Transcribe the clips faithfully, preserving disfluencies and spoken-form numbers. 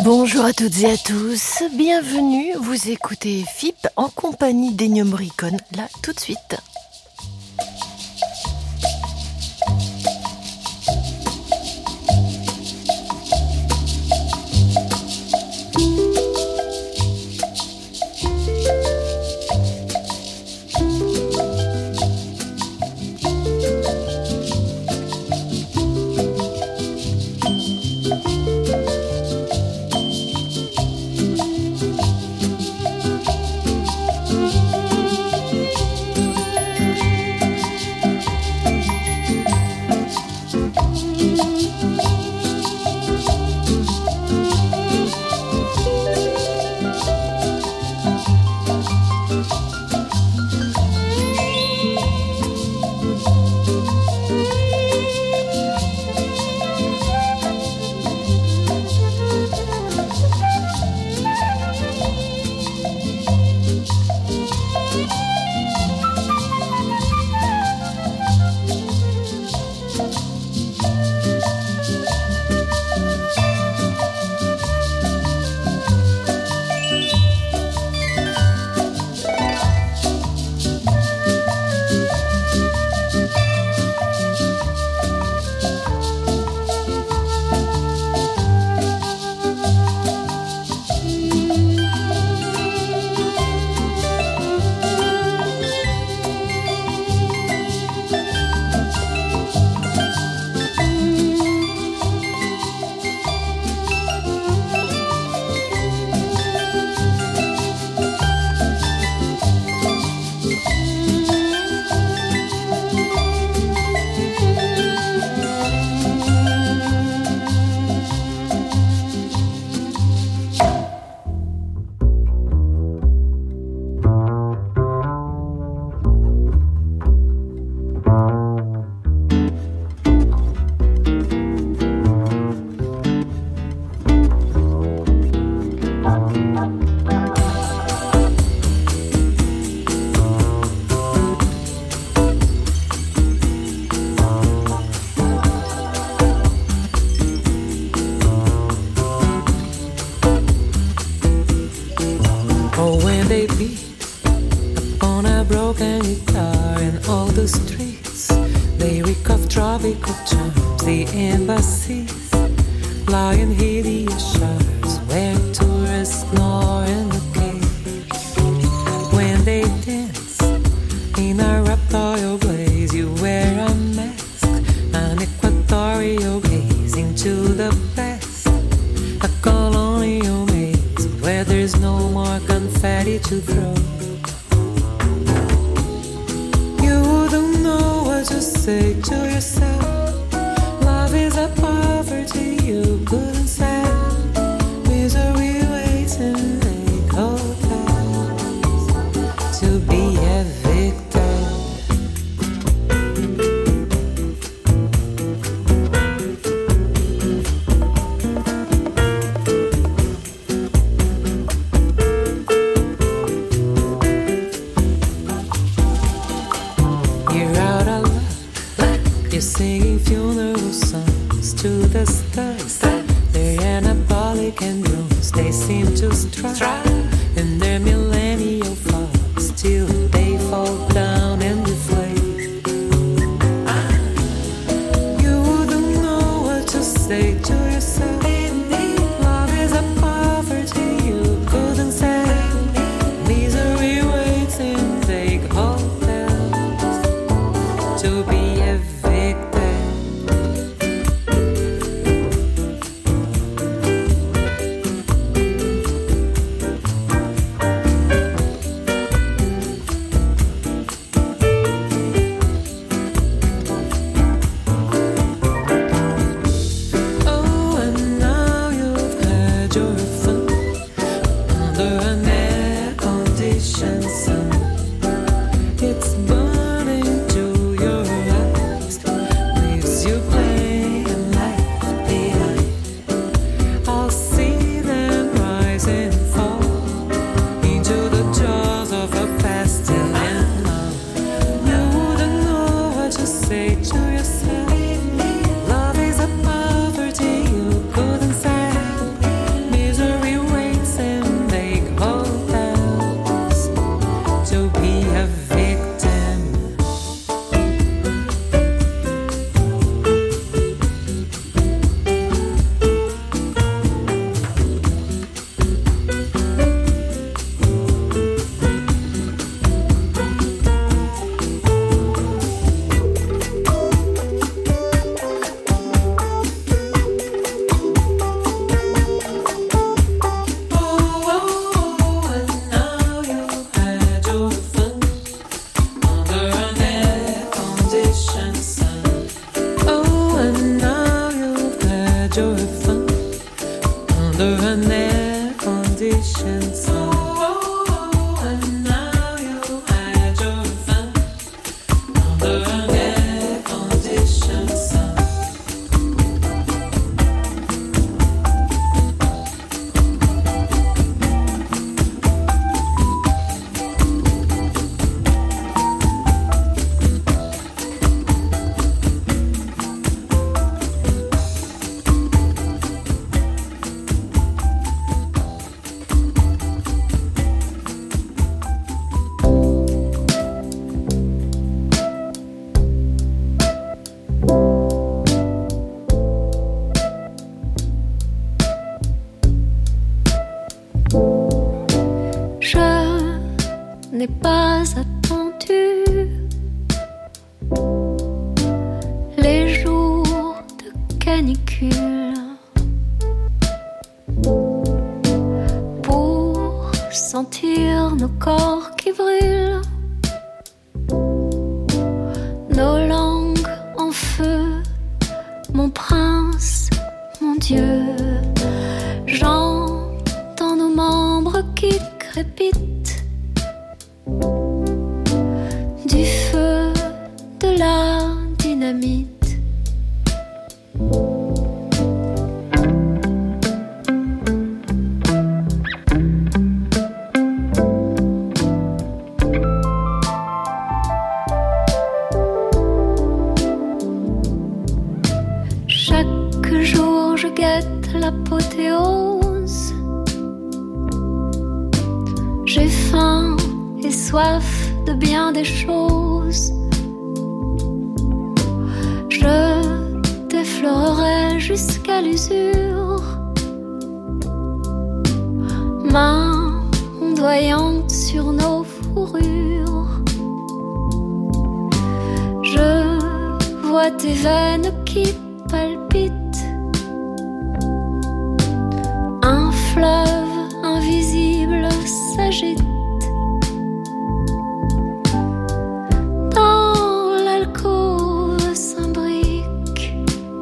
Bonjour à toutes et à tous, bienvenue, vous écoutez F I P en compagnie d'Ennio Morricone, là tout de suite. It's burning to your eyes. canicule pour sentir nos corps qui brûlent, nos langues en feu, mon prince, mon Dieu. J'entends nos membres qui crépitent du feu, de la dynamite. Chaque jour je guette l'apothéose. J'ai faim et soif de bien des choses. Je t'effleurerai jusqu'à l'usure, main ondoyante sur nos fourrures. Je vois tes veines qui palpitent. Un fleuve invisible s'agite dans l'alcôve s'imbrique.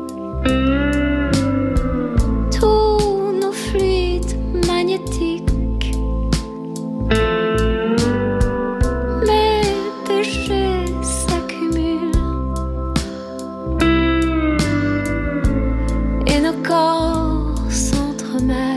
Tous nos fluides magnétiques, mes péchés s'accumulent et nos corps s'entremêlent.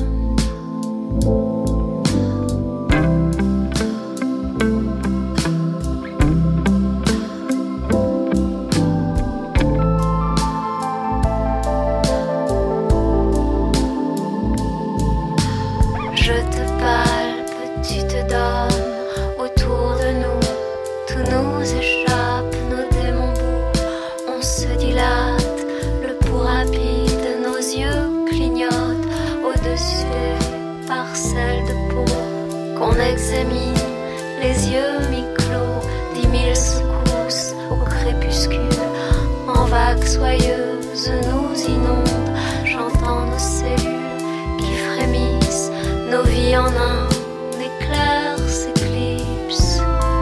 Je te palpe, tu te donnes autour de nous, tout nous échappe, nos démons bout, on se dilate, le pouls rapide, nos yeux clignotent au-dessus des parcelles de peau qu'on examine, les yeux mi-clos, dix mille secousses au crépuscule, en vagues soyeuses nous inondent, j'entends nos cellules qui frémissent, nos vies en un éclair s'éclipsent,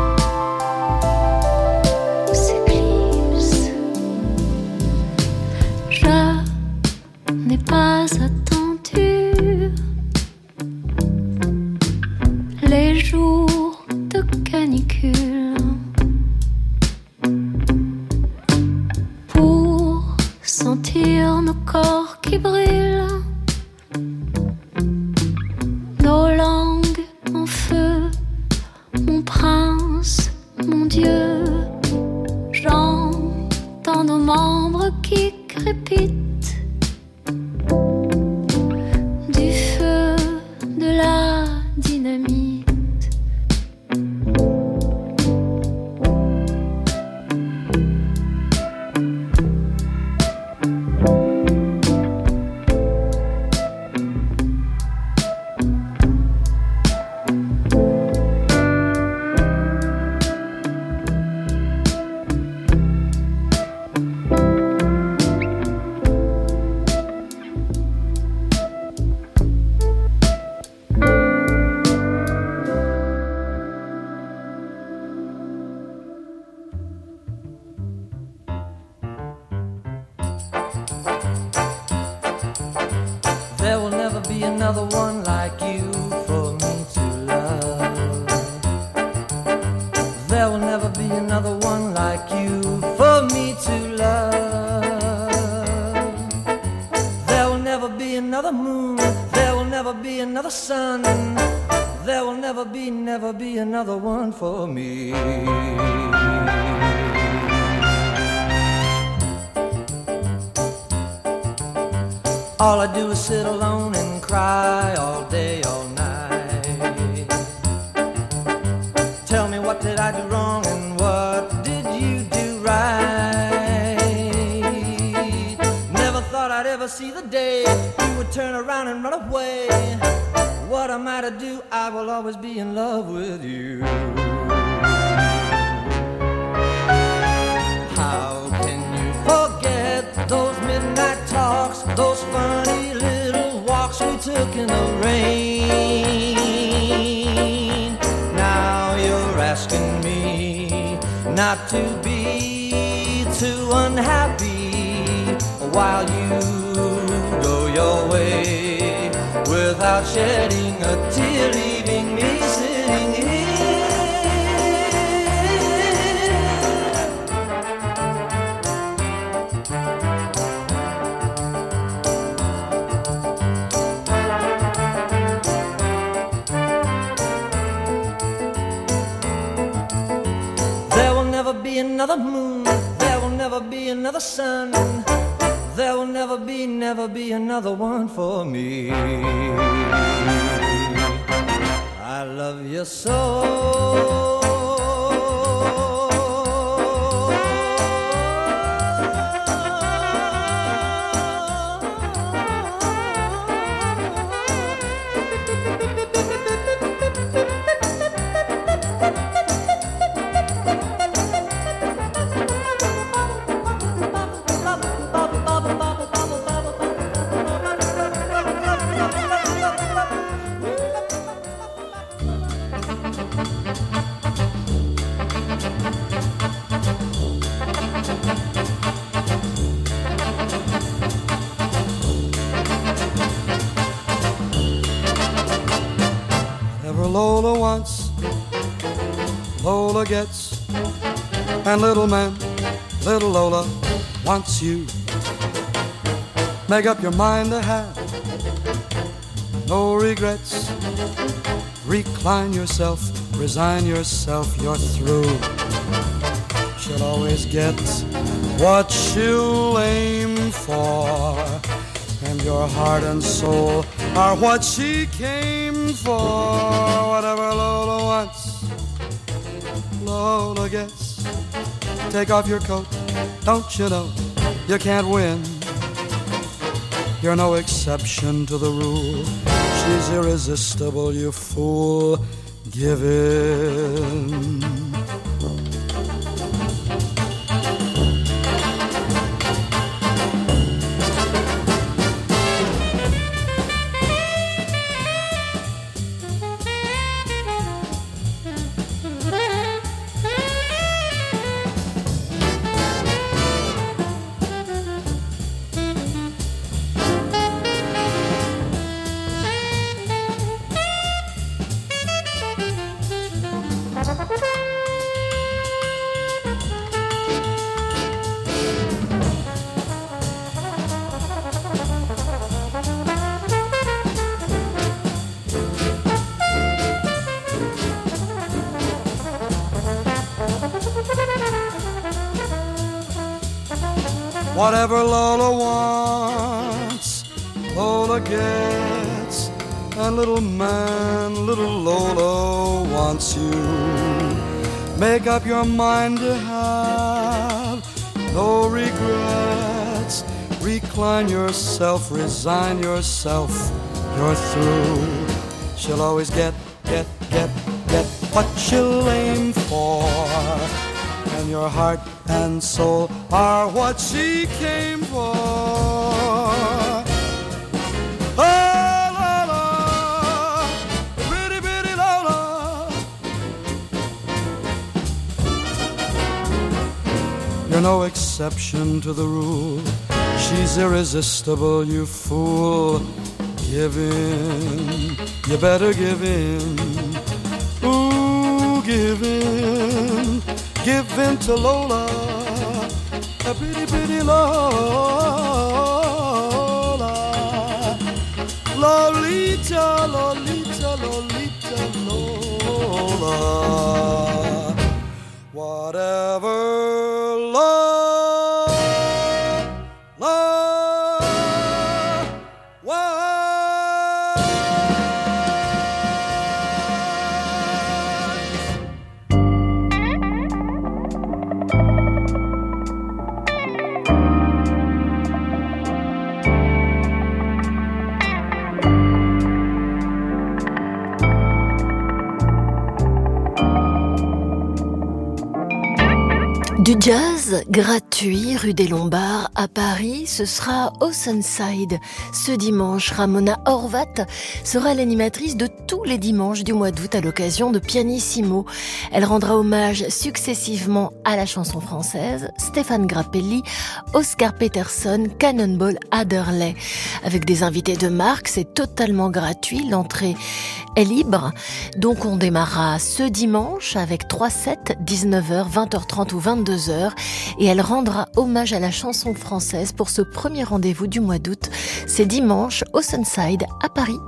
s'éclipsent. Je n'ai pas attendu les jours de canicule pour sentir nos corps qui brûlent, nos langues en feu, mon prince, mon Dieu. J'entends nos membres qui crépitent du feu, de la dynamite. There will never be another one like you for me to love. There will never be another one like you for me to love. There will never be another moon. There will never be another sun. There will never be, never be another one for me. All I do is sit alone and cry all day, all night. Tell me, what did I do wrong and what did you do right? Never thought I'd ever see the day you would turn around and run away. What am I to do? I will always be in love with you. How can you forget those midnight thinking of rain. Now you're asking me not to be too unhappy while you go your way without shedding a tear, leaving me sitting here. Another moon, there will never be another sun, there will never be, never be another one for me. I love you so. Lola wants, Lola gets, and little man, little Lola wants you. Make up your mind to have no regrets. Recline yourself, resign yourself, you're through. She'll always get what she'll aim for, and your heart and soul are what she came for. Whatever Lola wants, Lola gets. Take off your coat, don't you know you can't win. You're no exception to the rule. She's irresistible, you fool. Give in. Whatever Lola wants, Lola gets. And little man, little Lola wants you. Make up your mind to have no regrets. Recline yourself, resign yourself, you're through. She'll always get, get, get, get what she'll aim for. And your heart and soul are what she came for. Oh, Lola, pretty, pretty Lola. You're no exception to the rule. She's irresistible, you fool. Give in, you better give in. Ooh, give in. Give in to Lola, a pretty, pretty Lola. Lolita, Lolita, Lolita, Lola. Whatever Lola, Lola. Du jazz gratuit rue des Lombards à Paris, ce sera Oceanside. Ce dimanche, Ramona Horvat sera l'animatrice de tous les dimanches du mois d'août à l'occasion de Pianissimo. Elle rendra hommage successivement à la chanson française, Stéphane Grappelli, Oscar Peterson, Cannonball Adderley. Avec des invités de marque, c'est totalement gratuit, l'entrée est libre. Donc on démarrera ce dimanche avec trois sets, dix-neuf heures, vingt heures trente ou vingt-deux heures, et elle rendra hommage à la chanson française pour ce premier rendez-vous du mois d'août. C'est dimanche, Oceanside à Paris.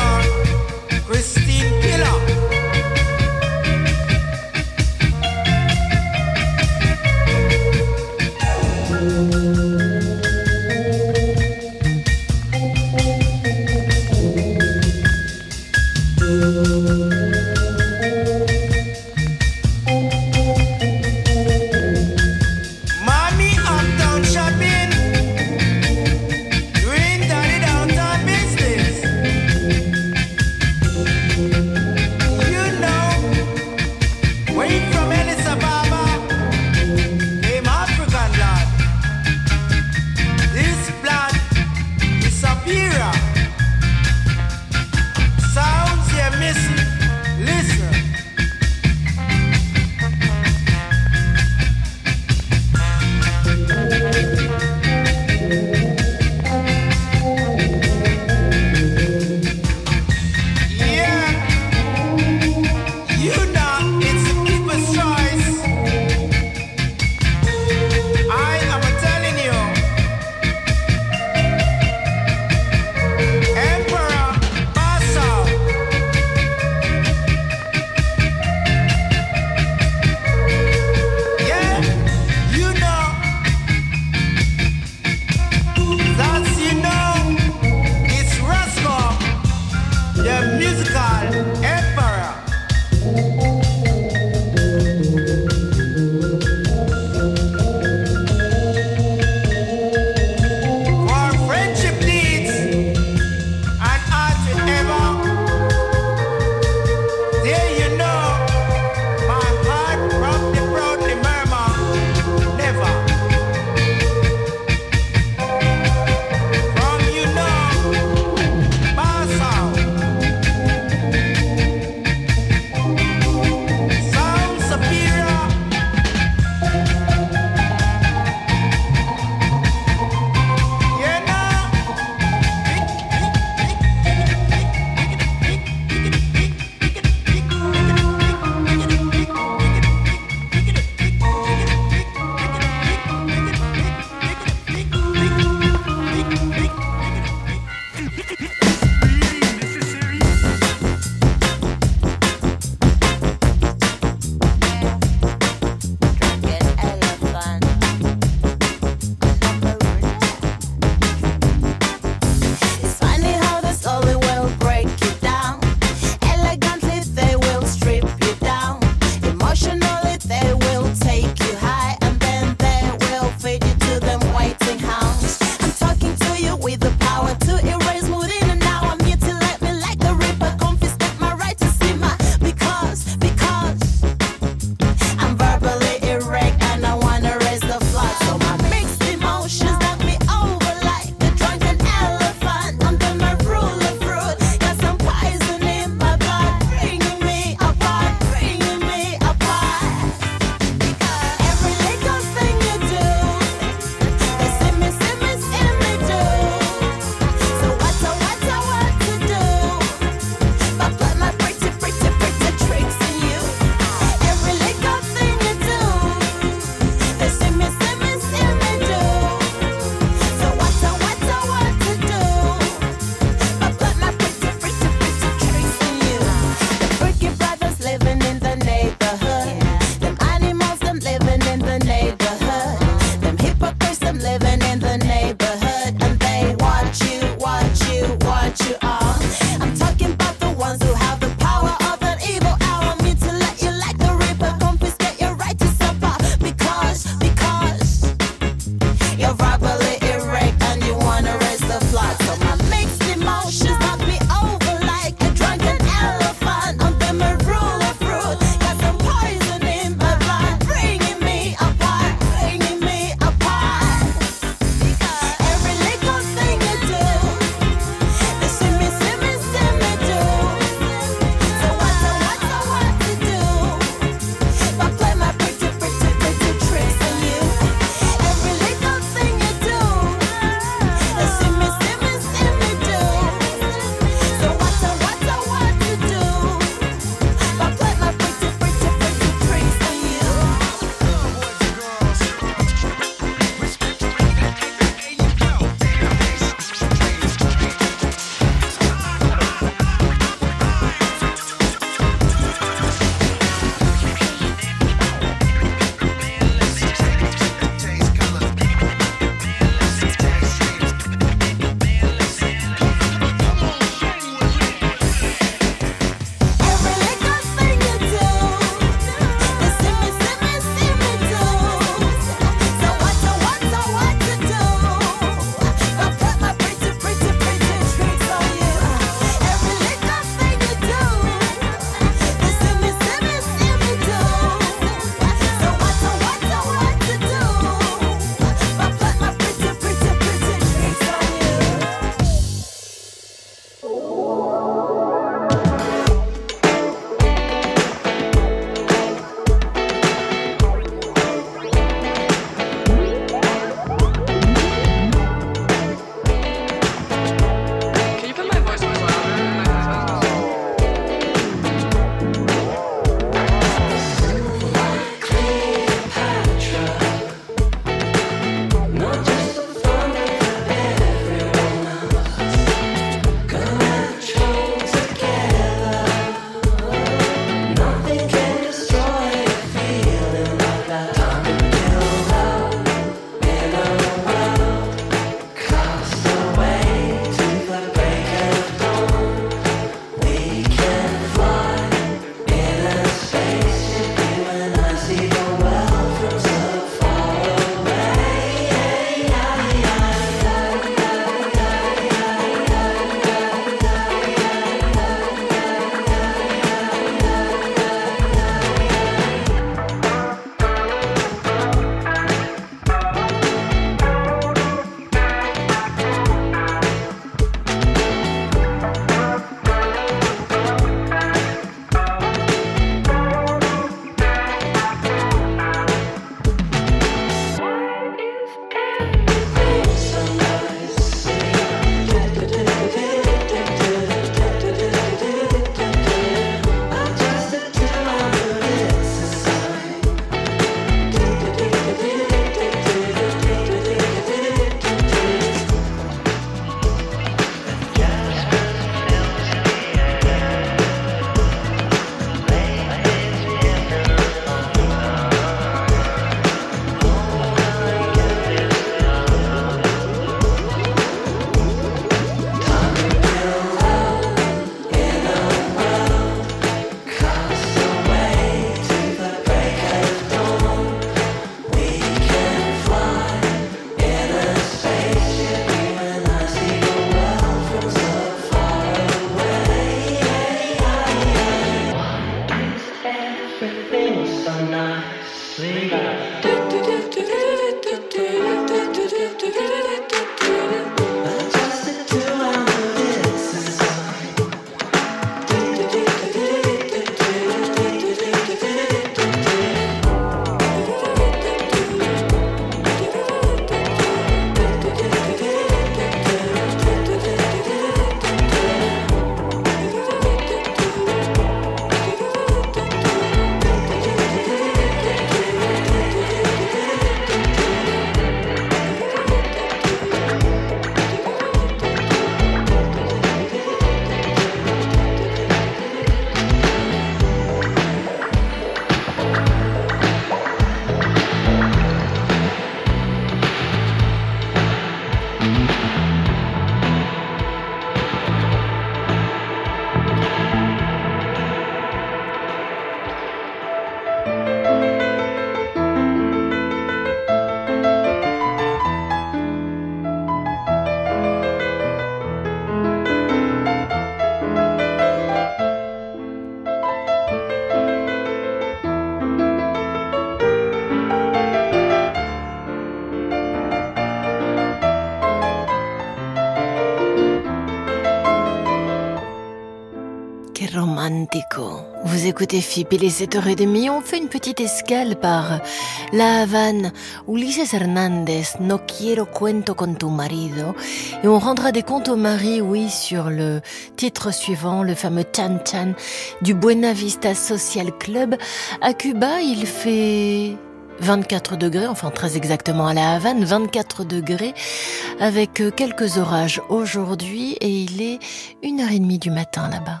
Romantico. Vous écoutez F I P, il est sept heures trente, on fait une petite escale par La Havane, Ulises Hernandez, No quiero cuento con tu marido, et on rendra des comptes au mari, oui, sur le titre suivant, le fameux Chan Chan du Buena Vista Social Club. À Cuba, il fait vingt-quatre degrés, enfin très exactement à La Havane, vingt-quatre degrés, avec quelques orages aujourd'hui, et il est une heure trente du matin là-bas.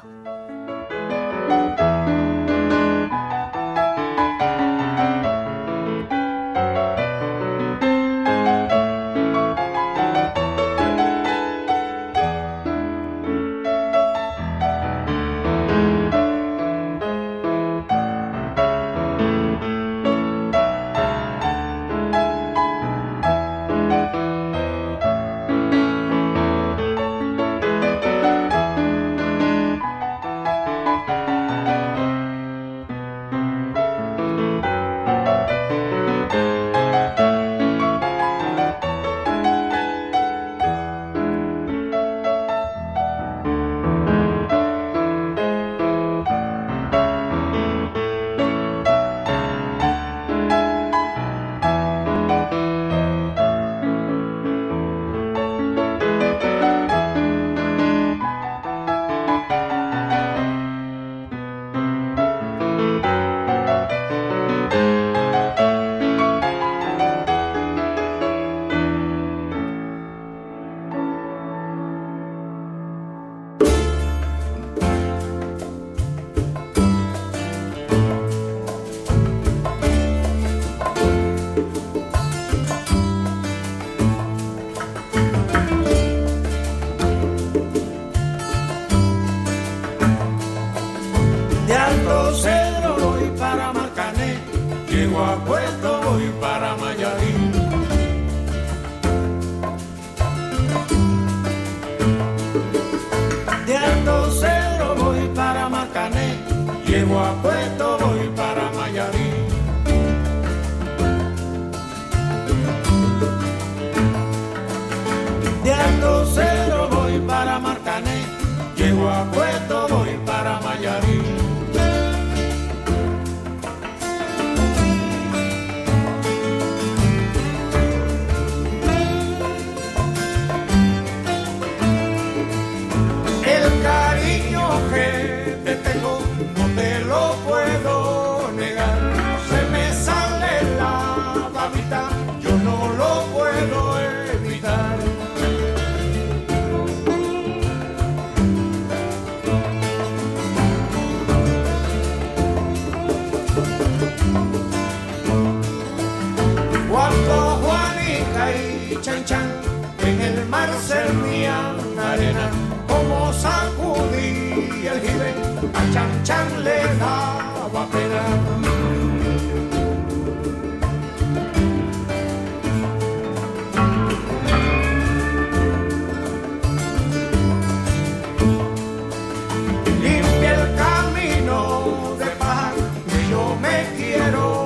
Limpia el camino de paz que yo me quiero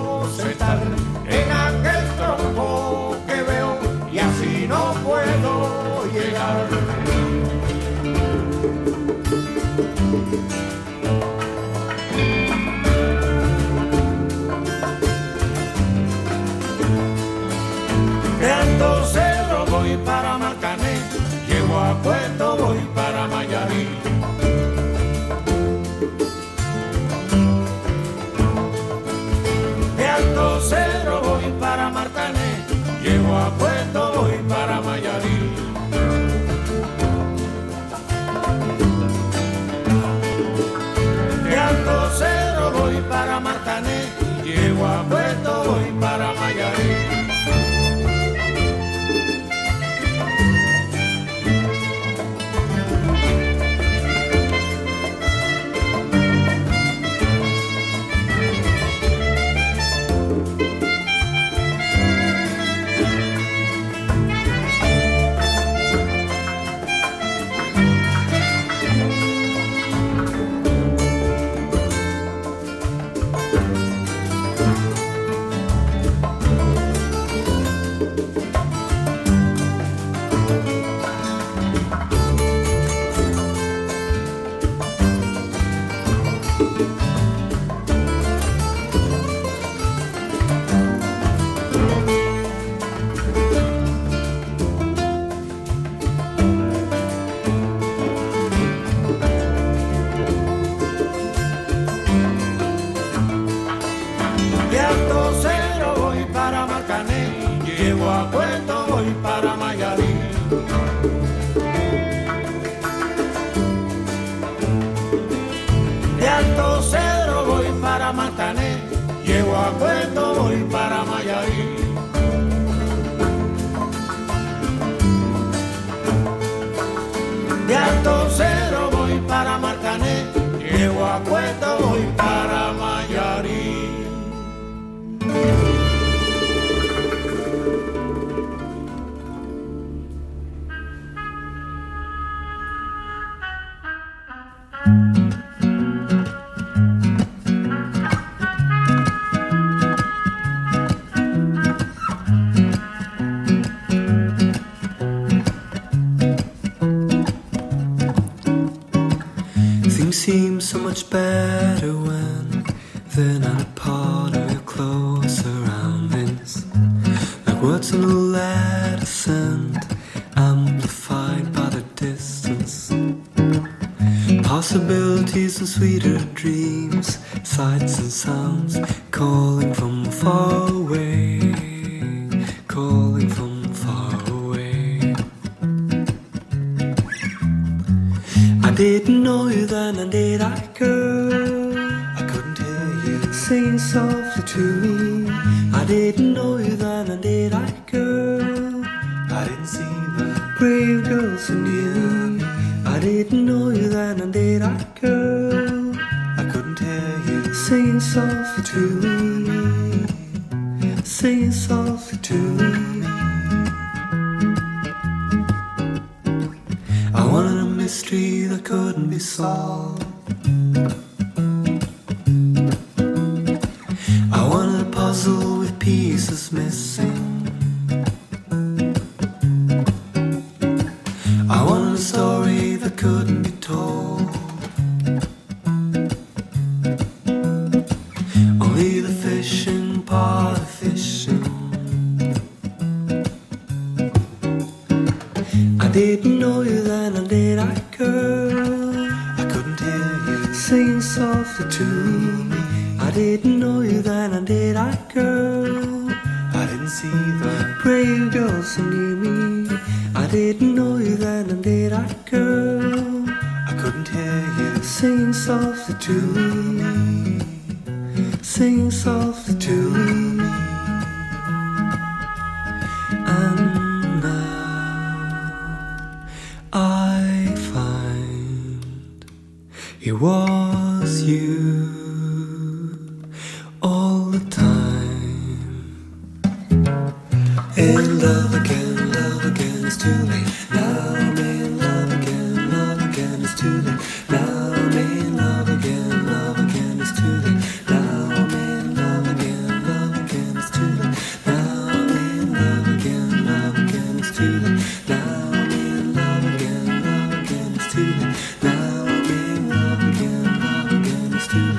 De Alto Cedro voy para Martané, llego a Puerto, voy para Mayarí. De Alto Cedro voy para Martané, llego a Puerto, voy para Mayarí. Llego a Puerto, voy para Mayarí. De Alto Cedro voy para Martané, llego a Puerto, voy para Mayarí. Seems so much better when they're not a part of your close surroundings. Like words on a letter sent, amplified by the distance. Possibilities and sweeter dreams, sights and sounds, calling from far away, calling from far away. I didn't know you then, and did I, girl? I couldn't hear you singing softly to me. I didn't know you then, and did I, girl? I didn't see the brave girls in you. I didn't know you then, and did I, girl? I couldn't hear you singing softly to me, singing softly to me. I wanted a mystery that couldn't be solved. I wanted a puzzle with pieces missing. I wanted a story that couldn't be told. Only the fishing part of fishing. I didn't know you then, and did I, girl? I couldn't hear you singing softly to me. I didn't know you then, and did I, girl? I didn't see the brave girls who knew me. I didn't know you then, and did I, girl? I couldn't hear you singing softly to me, singing softly to me. And now I find it was you all the time. In love again, love again, it's too late. Now I'm in love again, love again, it's too late. Now I'm in love again, love again, it's too late. Now I'm in love again, love again, it's too late. Now I'm in love again, love again, it's too late. Now I'm in love again, love again, it's too late. Now I'm in love again, love again, it's too late.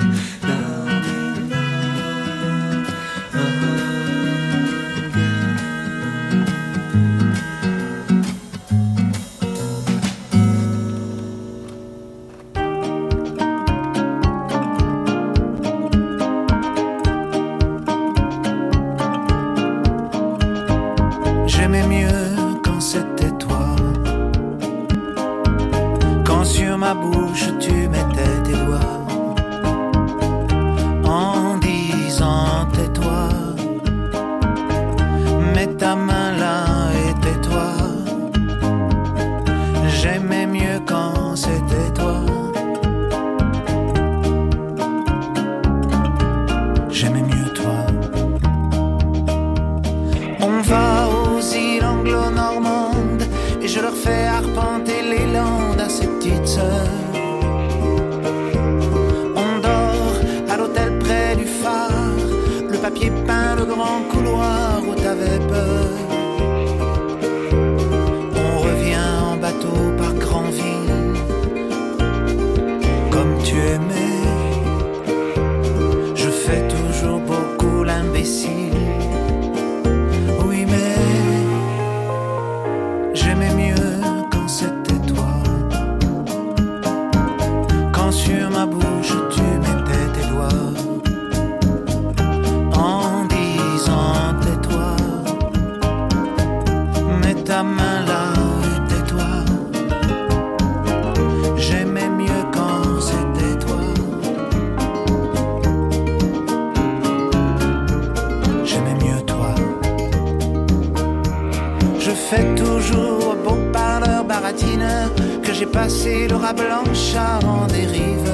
toujours beau parleur baratineur, que j'ai passé le rat blanchard en dérive.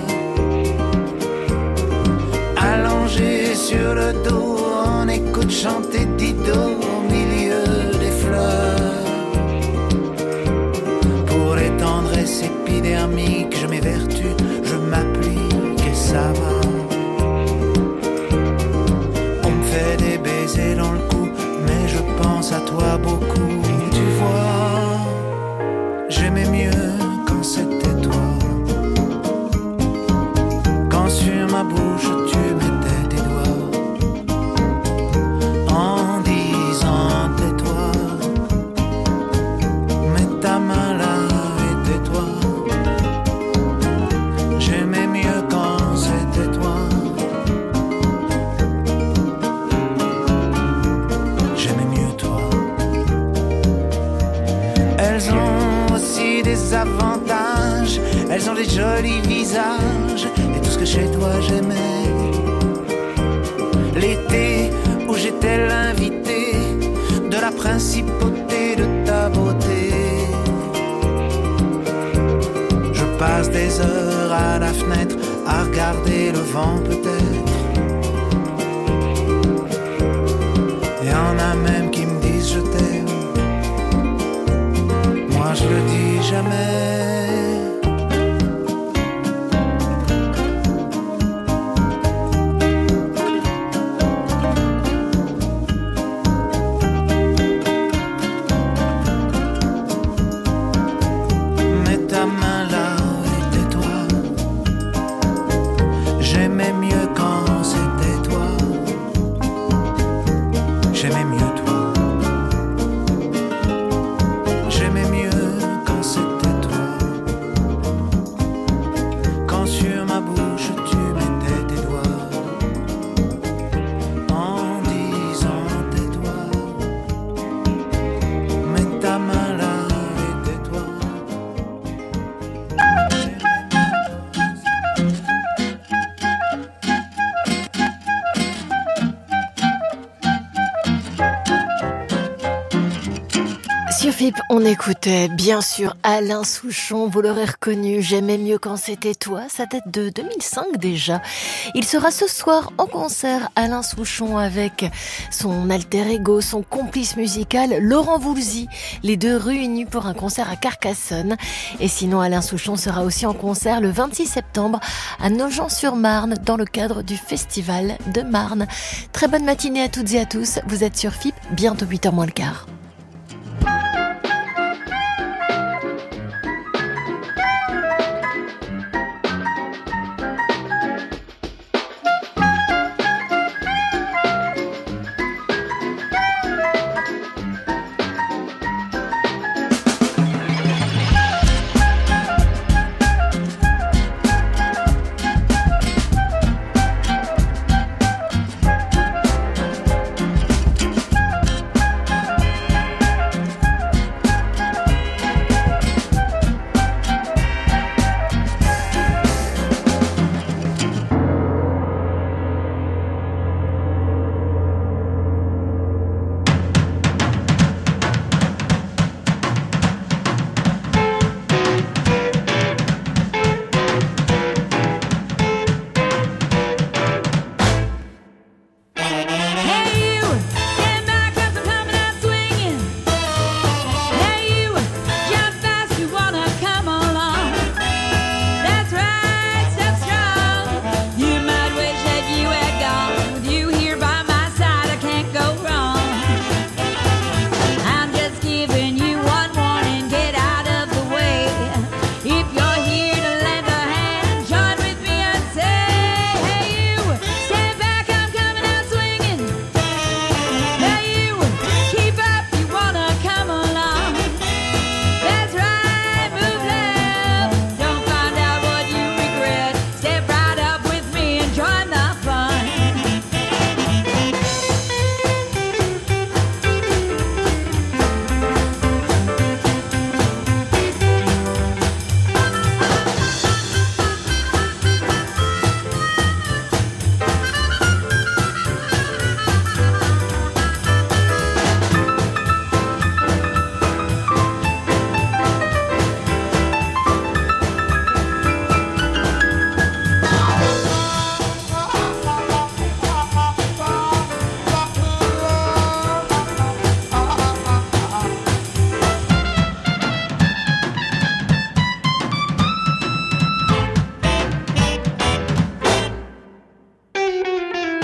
Allongé sur le dos, on écoute chanter Dido au milieu des fleurs. Pour les tendresses épidermiques, je m'évertue, je m'applique et ça va. On me fait des baisers dans le cou, mais je pense à toi beaucoup. Tu vois, j'aimais mieux quand c'était toi. Quand sur ma bouche tu mettais tes doigts, en disant tais-toi, mets ta main là et tais-toi. J'aimais mieux quand c'était toi. J'aimais mieux toi. Elles ont aussi des avantages, elles ont des jolis visages, et tout ce que chez toi j'aimais. L'été où j'étais l'invité de la principauté de ta beauté. Je passe des heures à la fenêtre à regarder le vent peut-être. Et y en a même qui me disent je t'aime. Moi je le dis jamais. On écoutait bien sûr Alain Souchon, vous l'aurez reconnu, j'aimais mieux quand c'était toi, ça date de deux mille cinq déjà. Il sera ce soir en concert, Alain Souchon, avec son alter ego, son complice musical, Laurent Voulzy, les deux réunis pour un concert à Carcassonne. Et sinon, Alain Souchon sera aussi en concert le vingt-six septembre à Nogent-sur-Marne dans le cadre du Festival de Marne. Très bonne matinée à toutes et à tous, vous êtes sur F I P, bientôt huit heures moins le quart.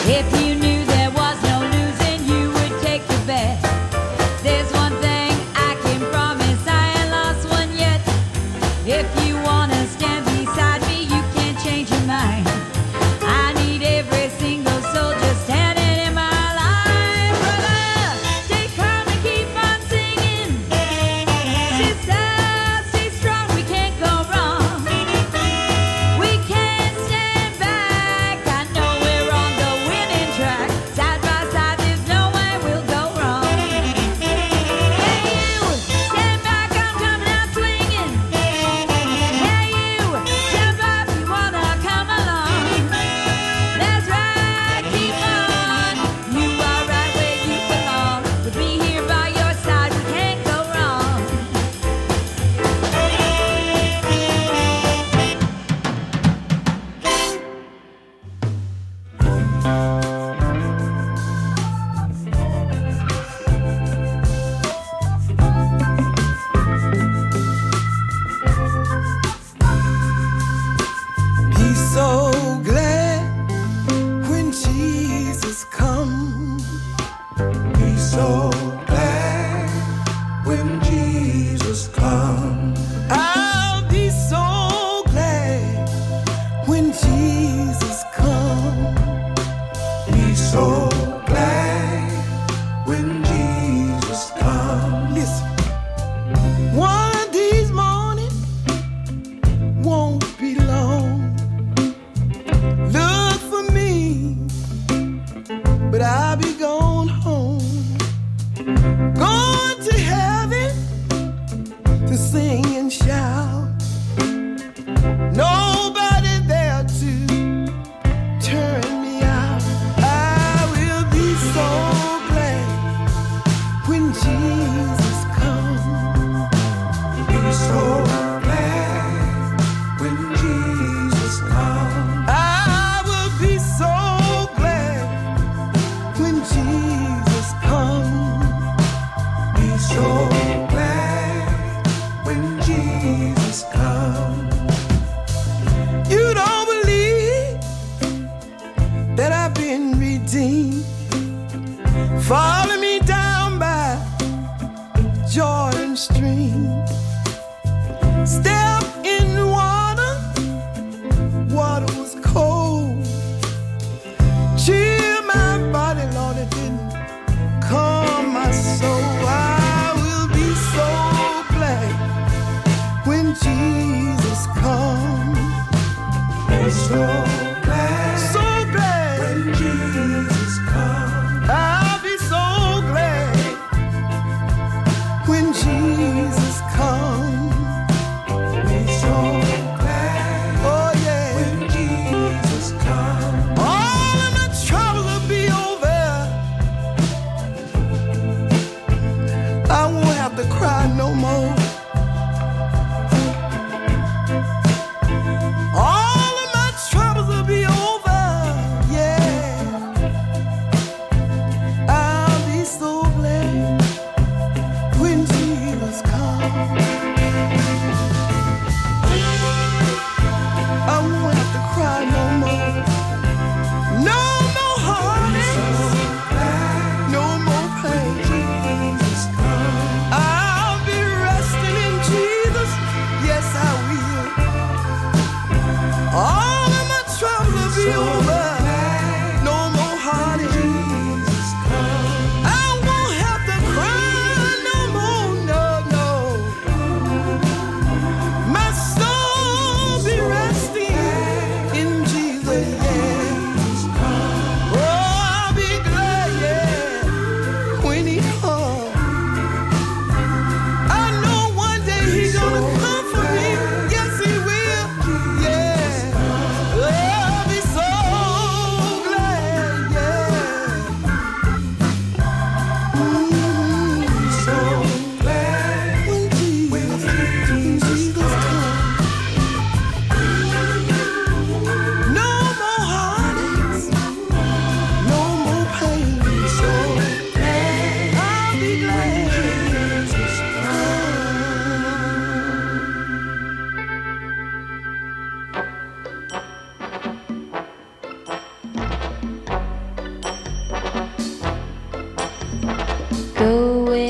Come for me, yes he will, yeah. Oh, I'll be so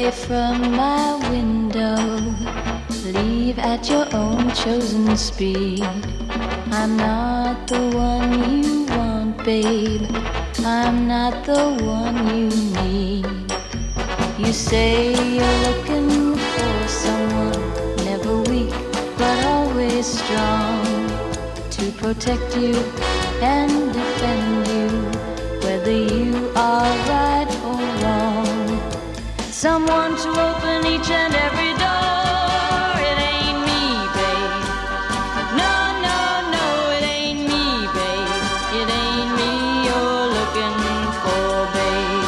away from my window. Leave at your own chosen speed. I'm not the one you want, babe. I'm not the one you need. You say you're looking for someone, never weak, but always strong, to protect you and defend you, whether you are right or wrong. Someone to open each and every door. It ain't me, babe. No, no, no, it ain't me, babe. It ain't me you're looking for, babe.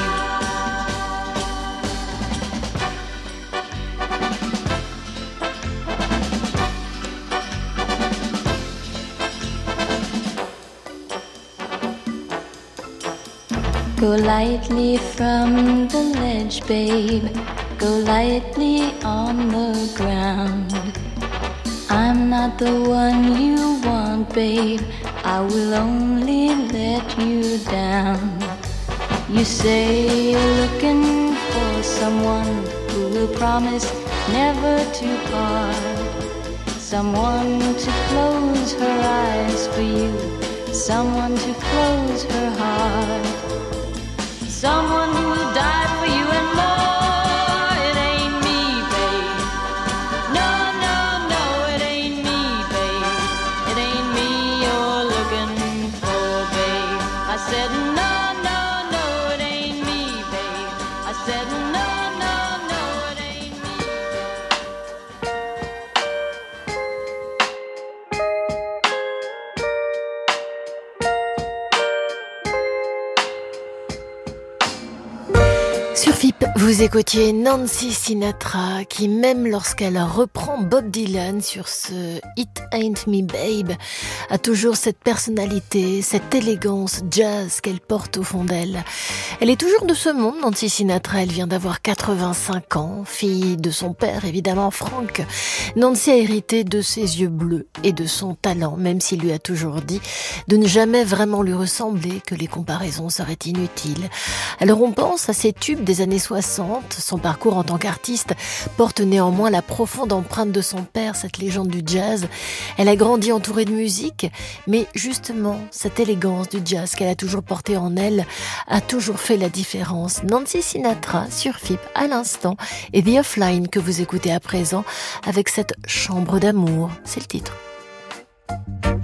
Go lightly from the ledge, babe. Go lightly on the ground. I'm not the one you want, babe. I will only let you down. You say you're looking for someone who will promise never to part. Someone to close her eyes for you. Someone to close her heart. Someone who will die for you and more. It ain't me, babe. No, no, no, it ain't me, babe. It ain't me you're looking for, babe. I said no, no, no, it ain't me, babe. I said no, no, no, it ain't me. Sur F I P, vous écoutiez Nancy Sinatra qui, même lorsqu'elle reprend Bob Dylan sur ce It Ain't Me Babe, a toujours cette personnalité, cette élégance jazz qu'elle porte au fond d'elle. Elle est toujours de ce monde, Nancy Sinatra. Elle vient d'avoir quatre-vingt-cinq ans, fille de son père évidemment, Frank. Nancy a hérité de ses yeux bleus et de son talent, même s'il lui a toujours dit de ne jamais vraiment lui ressembler, que les comparaisons seraient inutiles. Alors on pense à ces tubes des années soixante. Son parcours en tant qu'artiste porte néanmoins la profonde empreinte de son père, cette légende du jazz. Elle a grandi entourée de musique, mais justement, cette élégance du jazz qu'elle a toujours portée en elle a toujours fait la différence. Nancy Sinatra sur F I P à l'instant, et The Offline que vous écoutez à présent avec cette chambre d'amour, c'est le titre.